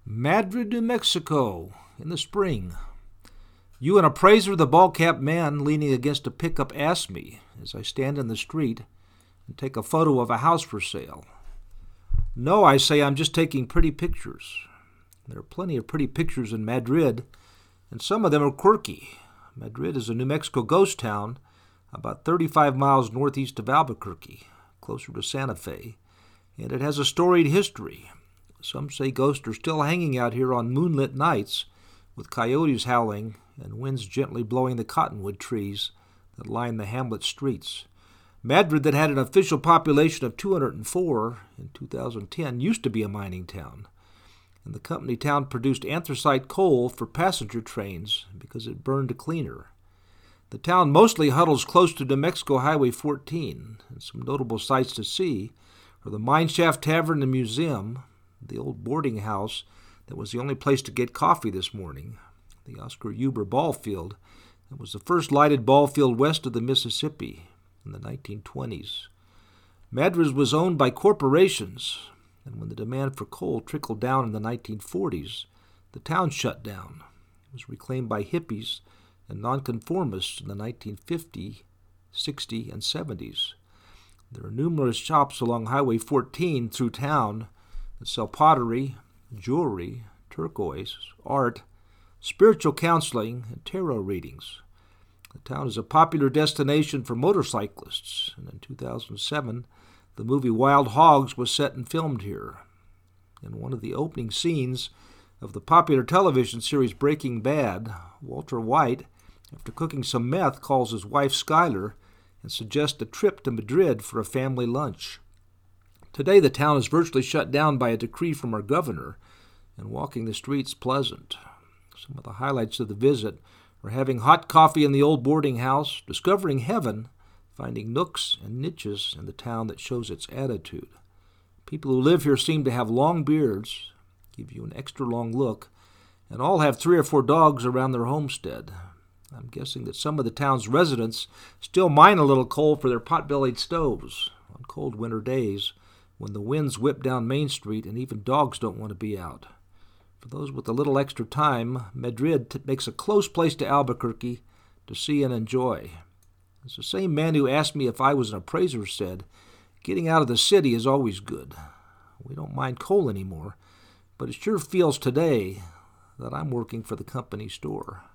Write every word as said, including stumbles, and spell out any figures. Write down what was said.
Madrid, New Mexico, in the spring. You, an appraiser, the bald-capped man leaning against a pickup, ask me as I stand in the street and take a photo of a house for sale. No, I say, I'm just taking pretty pictures. There are plenty of pretty pictures in Madrid, and some of them are quirky. Madrid is a New Mexico ghost town about thirty-five miles northeast of Albuquerque, closer to Santa Fe, and it has a storied history. Some say ghosts are still hanging out here on moonlit nights with coyotes howling and winds gently blowing the cottonwood trees that line the hamlet streets. Madrid, that had an official population of two hundred four in two thousand ten, used to be a mining town, and the company town produced anthracite coal for passenger trains because it burned cleaner. The town mostly huddles close to New Mexico Highway fourteen, and some notable sights to see are the Mineshaft Tavern and Museum, the old boarding house that was the only place to get coffee this morning, the Oscar Huber ball field that was the first lighted ball field west of the Mississippi in the nineteen twenties. Madrid was owned by corporations, and when the demand for coal trickled down in the nineteen forties, the town shut down. It was reclaimed by hippies and nonconformists in the nineteen fifties, sixties, and seventies. There are numerous shops along Highway fourteen through town that sell pottery, jewelry, turquoise, art, spiritual counseling, and tarot readings. The town is a popular destination for motorcyclists, and in two thousand seven, the movie Wild Hogs was set and filmed here. In one of the opening scenes of the popular television series Breaking Bad, Walter White, after cooking some meth, calls his wife Skyler and suggests a trip to Madrid for a family lunch. Today, the town is virtually shut down by a decree from our governor, and walking the streets pleasant. Some of the highlights of the visit are having hot coffee in the old boarding house, discovering heaven, finding nooks and niches in the town that shows its attitude. People who live here seem to have long beards, give you an extra long look, and all have three or four dogs around their homestead. I'm guessing that some of the town's residents still mine a little coal for their pot-bellied stoves on cold winter days when the winds whip down Main Street and even dogs don't want to be out. For those with a little extra time, Madrid t- makes a close place to Albuquerque to see and enjoy. As the same man who asked me if I was an appraiser said, getting out of the city is always good. We don't mind coal anymore, but it sure feels today that I'm working for the company store.